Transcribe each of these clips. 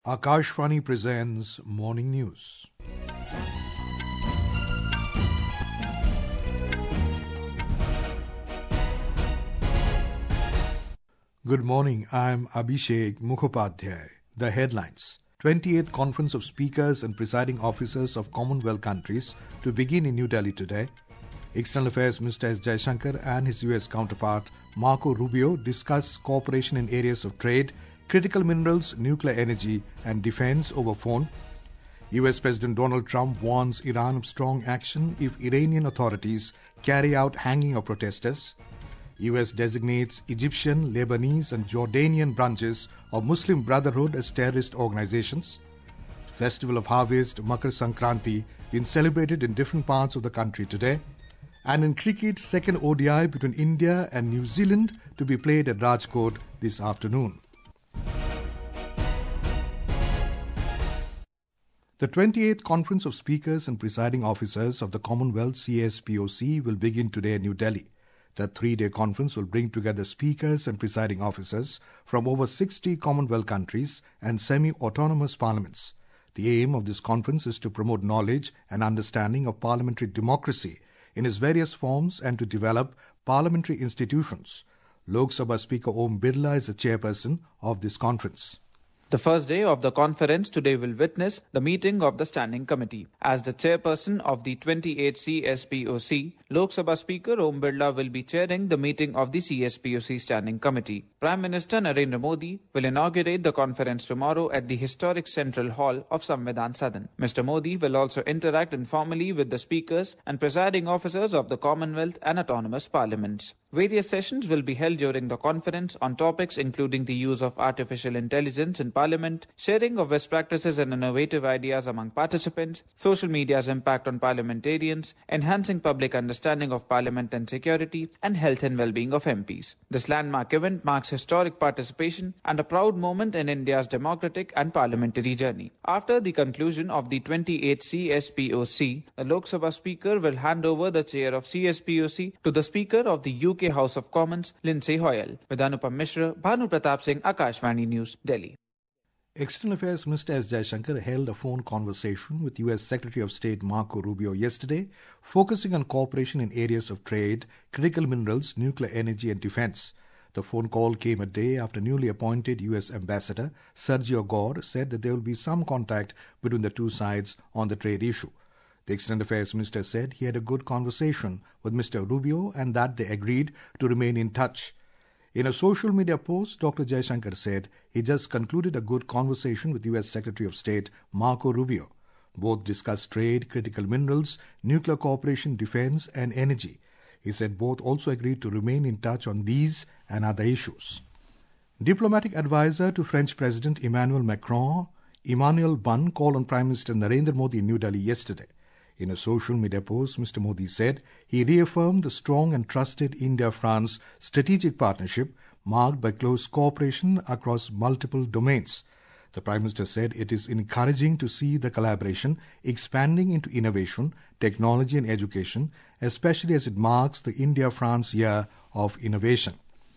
Akashvani presents Morning News. Good morning, I'm Abhishek Mukhopadhyay. The headlines. 28th Conference of Speakers and Presiding Officers of Commonwealth countries to begin in New Delhi today. External Affairs Minister S. Jaishankar and his US counterpart Marco Rubio discuss cooperation in areas of trade, critical minerals, nuclear energy and defense over phone. US President Donald Trump warns Iran of strong action if Iranian authorities carry out hanging of protesters. US designates Egyptian, Lebanese and Jordanian branches of Muslim Brotherhood as terrorist organizations. Festival of Harvest, Makar Sankranti, been celebrated in different parts of the country today. And in cricket, second ODI between India and New Zealand to be played at Rajkot this afternoon. The 28th Conference of Speakers and Presiding Officers of the Commonwealth CSPOC will begin today in New Delhi. The three-day conference will bring together speakers and presiding officers from over 60 Commonwealth countries and semi-autonomous parliaments. The aim of this conference is to promote knowledge and understanding of parliamentary democracy in its various forms and to develop parliamentary institutions. Lok Sabha Speaker Om Birla is the chairperson of this conference. The first day of the conference today will witness the meeting of the Standing Committee. As the chairperson of the 28th CSPOC, Lok Sabha Speaker Om Birla will be chairing the meeting of the CSPOC Standing Committee. Prime Minister Narendra Modi will inaugurate the conference tomorrow at the historic Central Hall of Samvidhan Sadan. Mr. Modi will also interact informally with the speakers and presiding officers of the Commonwealth and autonomous parliaments. Various sessions will be held during the conference on topics including the use of artificial intelligence in Parliament, sharing of best practices and innovative ideas among participants, social media's impact on parliamentarians, enhancing public understanding of Parliament and security, and health and well-being of MPs. This landmark event marks historic participation and a proud moment in India's democratic and parliamentary journey. After the conclusion of the 28th CSPOC, the Lok Sabha Speaker will hand over the chair of CSPOC to the Speaker of the UK House of Commons, Lindsay Hoyle. With Anupam Mishra, Bhanu Pratap Singh, Akashvani News, Delhi. External Affairs Minister S. Jaishankar held a phone conversation with US Secretary of State Marco Rubio yesterday, focusing on cooperation in areas of trade, critical minerals, nuclear energy and defense. The phone call came a day after newly appointed US Ambassador Sergio Gore said that there will be some contact between the two sides on the trade issue. The External Affairs Minister said he had a good conversation with Mr. Rubio and that they agreed to remain in touch. In a social media post, Dr. Jaishankar said he just concluded a good conversation with US Secretary of State Marco Rubio. Both discussed trade, critical minerals, nuclear cooperation, defense and energy. He said both also agreed to remain in touch on these and other issues. Diplomatic advisor to French President Emmanuel Macron, Emmanuel Bunn, called on Prime Minister Narendra Modi in New Delhi yesterday. In a social media post, Mr. Modi said he reaffirmed the strong and trusted India-France strategic partnership marked by close cooperation across multiple domains. The Prime Minister said it is encouraging to see the collaboration expanding into innovation, technology and education, especially as it marks the India-France Year of Innovation.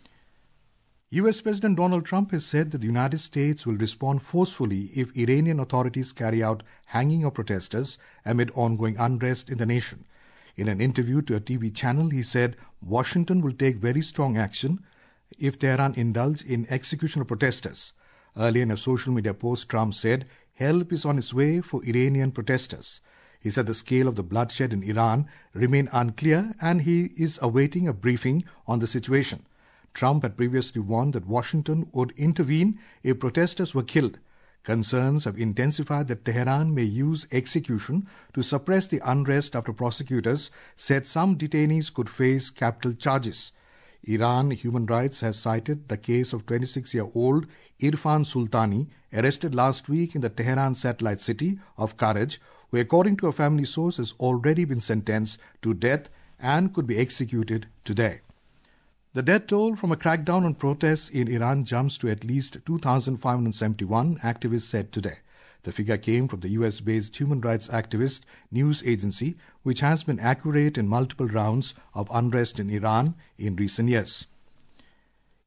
US President Donald Trump has said that the United States will respond forcefully if Iranian authorities carry out hanging of protesters amid ongoing unrest in the nation. In an interview to a TV channel, he said Washington will take very strong action if Tehran indulge in execution of protesters. Earlier in a social media post, Trump said help is on its way for Iranian protesters. He said the scale of the bloodshed in Iran remain unclear and he is awaiting a briefing on the situation. Trump had previously warned that Washington would intervene if protesters were killed. Concerns have intensified that Tehran may use execution to suppress the unrest after prosecutors said some detainees could face capital charges. Iran Human Rights has cited the case of 26-year-old Irfan Sultani, arrested last week in the Tehran satellite city of Karaj, who according to a family source has already been sentenced to death and could be executed today. The death toll from a crackdown on protests in Iran jumps to at least 2,571, activists said today. The figure came from the US-based human rights activist news agency, which has been accurate in multiple rounds of unrest in Iran in recent years.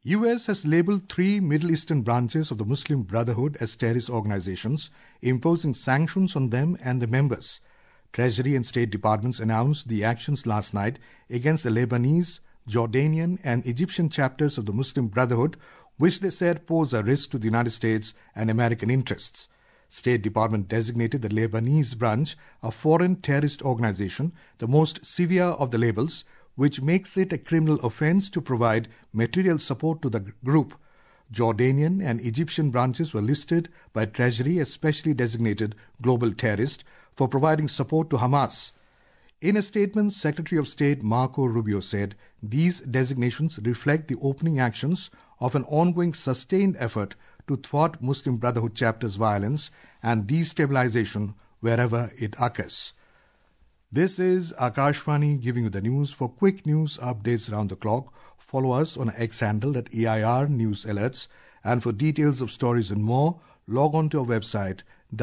US has labelled 3 Middle Eastern branches of the Muslim Brotherhood as terrorist organizations, imposing sanctions on them and their members. Treasury and State Departments announced the actions last night against the Lebanese, Jordanian and Egyptian chapters of the Muslim Brotherhood, which they said pose a risk to the United States and American interests. State Department designated the Lebanese branch a foreign terrorist organization, the most severe of the labels, which makes it a criminal offense to provide material support to the group. Jordanian and Egyptian branches were listed by Treasury as specially designated global terrorist for providing support to Hamas. In a statement, Secretary of State Marco Rubio said these designations reflect the opening actions of an ongoing sustained effort to thwart Muslim Brotherhood chapters' violence and destabilization wherever it occurs. This is Akashvani giving you the news. For quick news updates around the clock, follow us on our X handle at AIR News Alerts. And for details of stories and more, log on to our website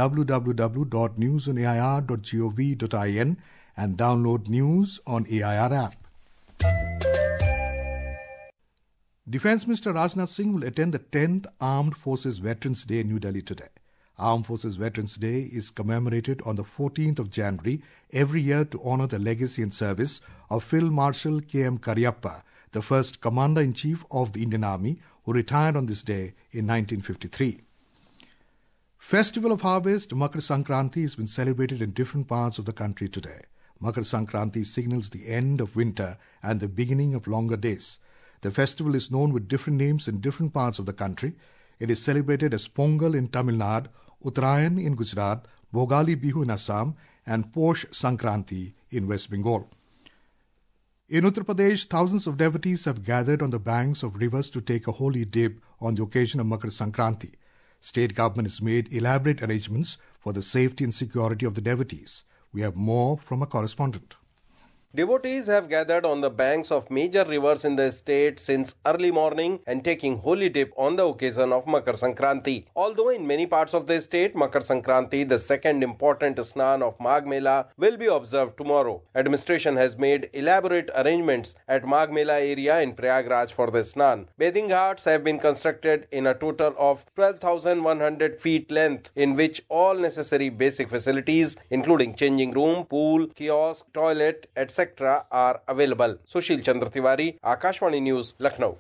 www.newsonair.gov.in and download news on AIR app. Defence Minister Rajnath Singh will attend the 10th Armed Forces Veterans Day in New Delhi today. Armed Forces Veterans Day is commemorated on the 14th of January every year to honour the legacy and service of Field Marshal K.M. Cariappa, the first Commander-in-Chief of the Indian Army, who retired on this day in 1953. Festival of Harvest, Makar Sankranti, has been celebrated in different parts of the country today. Makar Sankranti signals the end of winter and the beginning of longer days. The festival is known with different names in different parts of the country. It is celebrated as Pongal in Tamil Nadu, Uttarayan in Gujarat, Bhogali Bihu in Assam, and Posh Sankranti in West Bengal. In Uttar Pradesh, thousands of devotees have gathered on the banks of rivers to take a holy dip on the occasion of Makar Sankranti. State government has made elaborate arrangements for the safety and security of the devotees. We have more from a correspondent. Devotees have gathered on the banks of major rivers in the state since early morning and taking holy dip on the occasion of Makar Sankranti. Although in many parts of the state, Makar Sankranti, the second important Snan of Magh Mela, will be observed tomorrow. Administration has made elaborate arrangements at Magh Mela area in Prayagraj for the Snan. Bathing ghats have been constructed in a total of 12,100 feet length, in which all necessary basic facilities, including changing room, pool, kiosk, toilet, etc. are available. Sushil Chandra Tiwari, Akashvani News, Lucknow.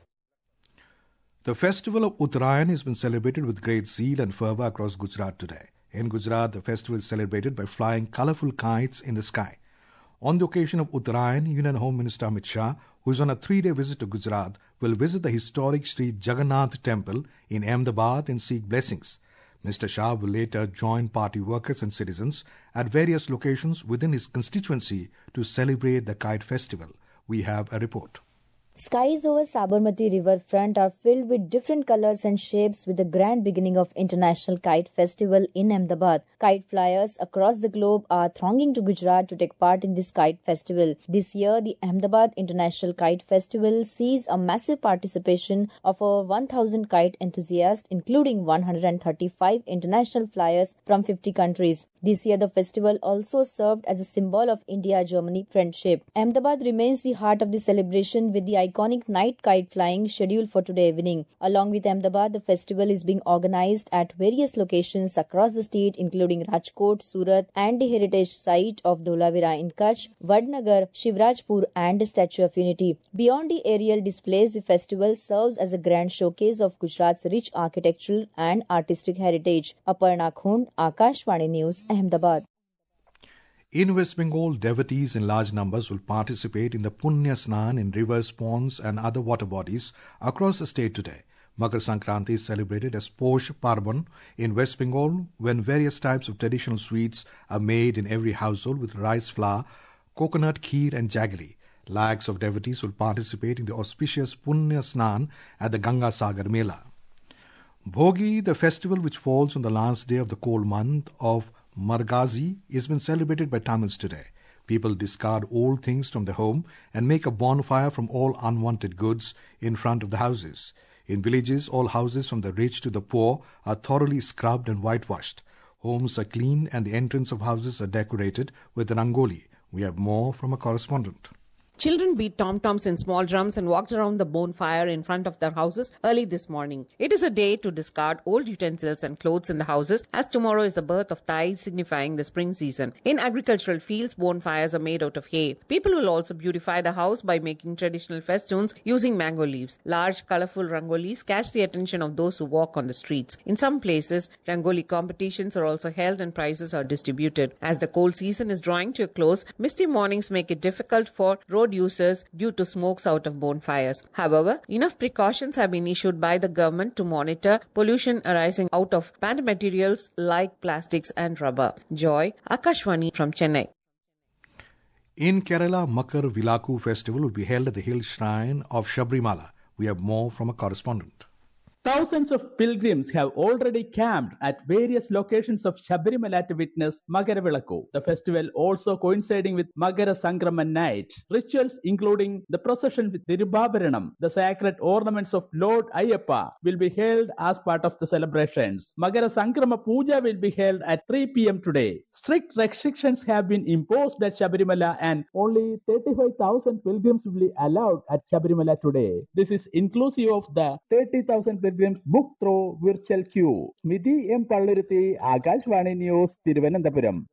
The festival of Uttarayan has been celebrated with great zeal and fervour across Gujarat today. In Gujarat, the festival is celebrated by flying colourful kites in the sky. On the occasion of Uttarayan, Union Home Minister Amit Shah, who is on a 3-day visit to Gujarat, will visit the historic Sri Jagannath Temple in Ahmedabad and seek blessings. Mr. Shah will later join party workers and citizens at various locations within his constituency to celebrate the Kite Festival. We have a report. Skies over Sabarmati river front are filled with different colors and shapes with the grand beginning of International Kite Festival in Ahmedabad. Kite flyers across the globe are thronging to Gujarat to take part in this kite festival. This year, the Ahmedabad International Kite Festival sees a massive participation of over 1,000 kite enthusiasts, including 135 international flyers from 50 countries. This year, the festival also served as a symbol of India-Germany friendship. Ahmedabad remains the heart of the celebration with the iconic night kite flying scheduled for today evening. Along with Ahmedabad, the festival is being organized at various locations across the state, including Rajkot, Surat, and the heritage site of Dholavira in Kutch, Vadnagar, Shivrajpur, and the Statue of Unity. Beyond the aerial displays, the festival serves as a grand showcase of Gujarat's rich architectural and artistic heritage. Aparna Khund, Akashvani News, Ahmedabad. In West Bengal, devotees in large numbers will participate in the Punya Snan in rivers, ponds and other water bodies across the state today. Makar Sankranti is celebrated as Posh Parban in West Bengal, when various types of traditional sweets are made in every household with rice flour, coconut, kheer and jaggery. Lakhs of devotees will participate in the auspicious Punya Snan at the Ganga Sagar Mela. Bhogi, the festival which falls on the last day of the cold month of Margazi, has been celebrated by Tamils today. People discard old things from their home and make a bonfire from all unwanted goods in front of the houses. In villages, all houses from the rich to the poor are thoroughly scrubbed and whitewashed. Homes are cleaned and the entrance of houses are decorated with rangoli. We have more from a correspondent. Children beat tom-toms and small drums and walked around the bonfire in front of their houses early this morning. It is a day to discard old utensils and clothes in the houses, as tomorrow is the birth of Thai, signifying the spring season. In agricultural fields, bonfires are made out of hay. People will also beautify the house by making traditional festoons using mango leaves. Large, colorful rangolis catch the attention of those who walk on the streets. In some places, rangoli competitions are also held and prizes are distributed. As the cold season is drawing to a close, misty mornings make it difficult for road users due to smokes out of bonfires. However, enough precautions have been issued by the government to monitor pollution arising out of banned materials like plastics and rubber. Joy, Akashvani from Chennai. In Kerala, Makar Vilakku festival will be held at the hill shrine of Sabrimala. We have more from a correspondent. Thousands of pilgrims have already camped at various locations of Sabrimala to witness Makara Vilakku, the festival also coinciding with Makara Sankrama night. Rituals including the procession with Thirubabaranam, the sacred ornaments of Lord Ayyappa, will be held as part of the celebrations. Makara Sankrama Puja will be held at 3 p.m. today. Strict restrictions have been imposed at Sabrimala and only 35,000 pilgrims will be allowed at Sabrimala today. This is inclusive of the 30,000 pilgrims booked through virtual queue. Smidhi M. Palluruthi, Akashvani News, Thiruvananthapuram.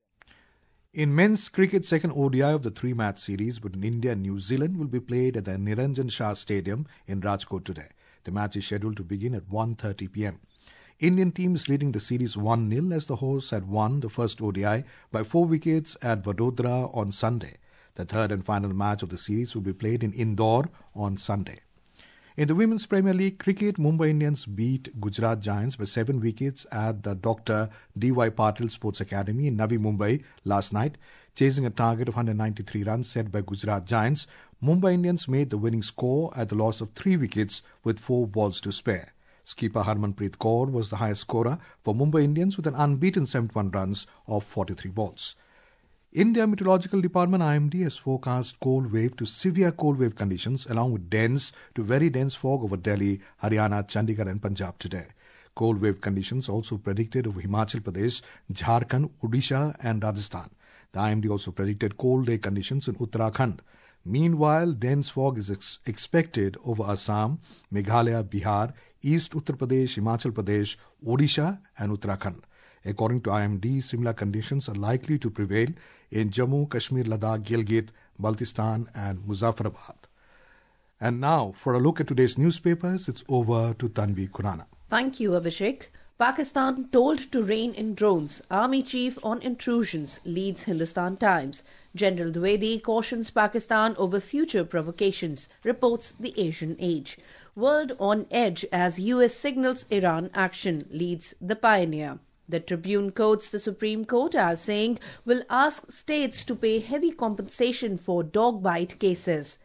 In men's cricket, second ODI of the three-match series between India and New Zealand will be played at the Niranjan Shah Stadium in Rajkot today. The match is scheduled to begin at 1:30 p.m. Indian team is leading the series 1-0 as the hosts had won the first ODI by 4 wickets at Vadodara on Sunday. The third and final match of the series will be played in Indore on Sunday. In the Women's Premier League cricket, Mumbai Indians beat Gujarat Giants by 7 wickets at the Dr. D.Y. Patil Sports Academy in Navi Mumbai last night. Chasing a target of 193 runs set by Gujarat Giants, Mumbai Indians made the winning score at the loss of 3 wickets with 4 balls to spare. Skipper Harmanpreet Kaur was the highest scorer for Mumbai Indians with an unbeaten 71 runs of 43 balls. India Meteorological Department IMD has forecast cold wave to severe cold wave conditions along with dense to very dense fog over Delhi, Haryana, Chandigarh and Punjab today. Cold wave conditions also predicted over Himachal Pradesh, Jharkhand, Odisha and Rajasthan. The IMD also predicted cold day conditions in Uttarakhand. Meanwhile, dense fog is expected over Assam, Meghalaya, Bihar, East Uttar Pradesh, Himachal Pradesh, Odisha and Uttarakhand. According to IMD, similar conditions are likely to prevail in Jammu, Kashmir, Ladakh, Gilgit, Baltistan and Muzaffarabad. And now, for a look at today's newspapers, it's over to Tanvi Khurana. Thank you, Abhishek. Pakistan told to rein in drones. Army chief on intrusions, leads Hindustan Times. General Dwivedi cautions Pakistan over future provocations, reports the Asian Age. World on edge as US signals Iran action, leads The Pioneer. The Tribune quotes the Supreme Court as saying, will ask states to pay heavy compensation for dog bite cases.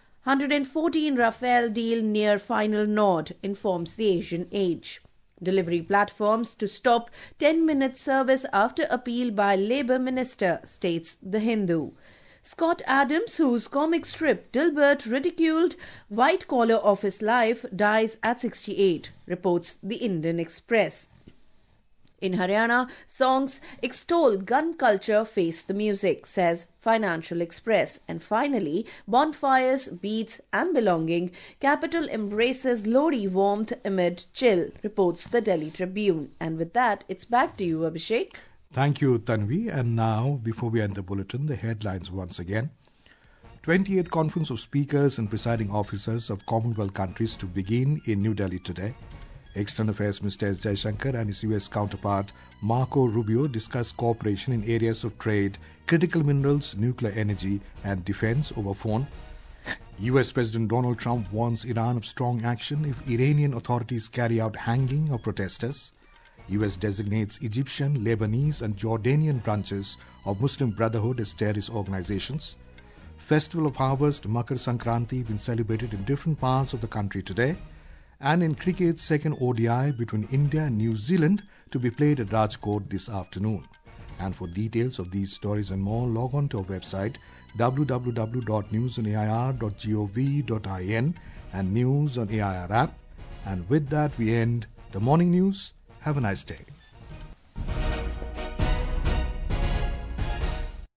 114 Rafale deal near final nod, informs the Asian Age. Delivery platforms to stop 10-minute service after appeal by Labour Minister, states The Hindu. Scott Adams, whose comic strip Dilbert ridiculed white-collar office life, dies at 68, reports the Indian Express. In Haryana, songs extol gun culture face the music, says Financial Express. And finally, bonfires, beats and belonging, capital embraces Lodi warmth amid chill, reports the Delhi Tribune. And with that, it's back to you, Abhishek. Thank you, Tanvi. And now, before we end the bulletin, the headlines once again. 28th Conference of Speakers and Presiding Officers of Commonwealth countries to begin in New Delhi today. External Affairs Minister S. Jaishankar and his US counterpart Marco Rubio discussed cooperation in areas of trade, critical minerals, nuclear energy and defense over phone. US President Donald Trump warns Iran of strong action if Iranian authorities carry out hanging of protesters. US designates Egyptian, Lebanese and Jordanian branches of Muslim Brotherhood as terrorist organizations. Festival of Harvest, Makar Sankranti, been celebrated in different parts of the country today. And in cricket's second ODI between India and New Zealand to be played at Rajkot this afternoon. And for details of these stories and more, log on to our website www.newsonair.gov.in and News on AIR app. And with that, we end the morning news. Have a nice day.